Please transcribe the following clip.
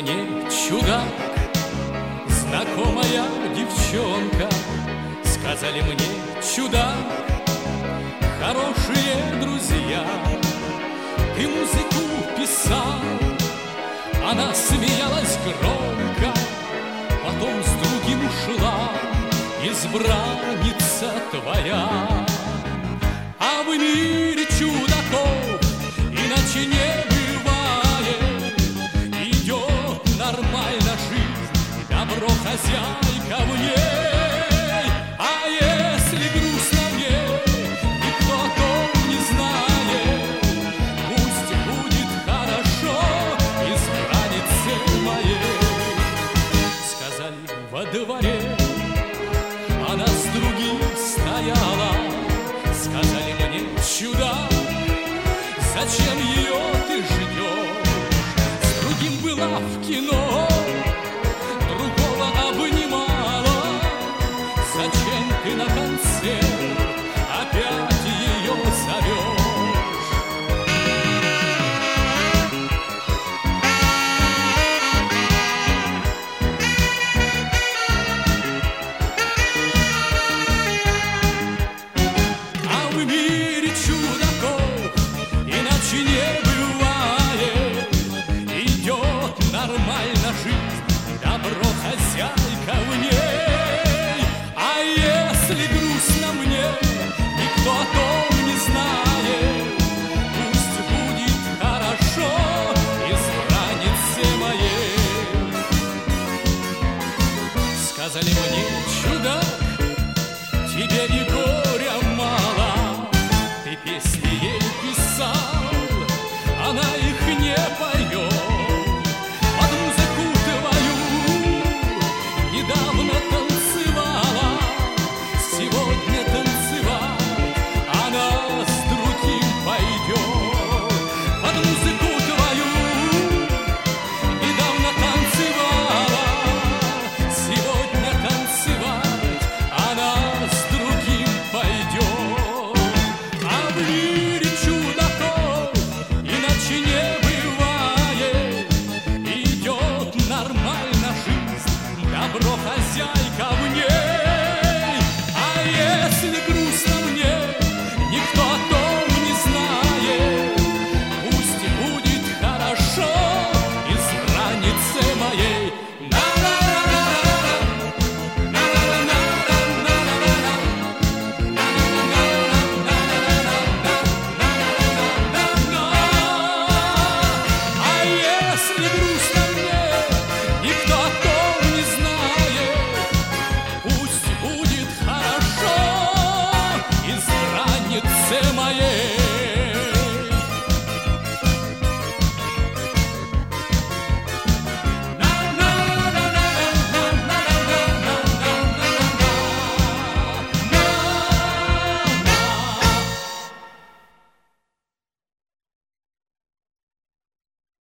мне чудак, знакомая девчонка. Сказали мне чудак, хорошие друзья. Ты музыку писал, она смеялась громко, потом с другим ушла избранница твоя. А в мире чудаков иначе не бывает. Идет нормально жизнь, добро хозяйка в ней. А если грустно мне, никто о том не знает, пусть будет хорошо избраннице моей. Сказали во дворе, она с другим стояла. Сказали мне чудак, зачем ее ты ждешь? С другим была в кино, другого обнимала. Зачем ты на концерт опять ее зовешь? А в мире чудаков иначе не бывает. Идет нормально жизнь, добро хозяйка в ней. А если грустно мне, никто о том не знает, пусть будет хорошо избраннице моей. Сказали мне чудак, тебе и горя мало. Ты песни ей писал, она их не поет. Под музыку твою недавно танцевала, сегодня танцевать она с другим пойдет. Под музыку твою недавно танцевала, сегодня танцевать она с другим пойдет. А в мире чудаков иначе не бывает. Идет нормально жизнь, добро хозяйка в ней.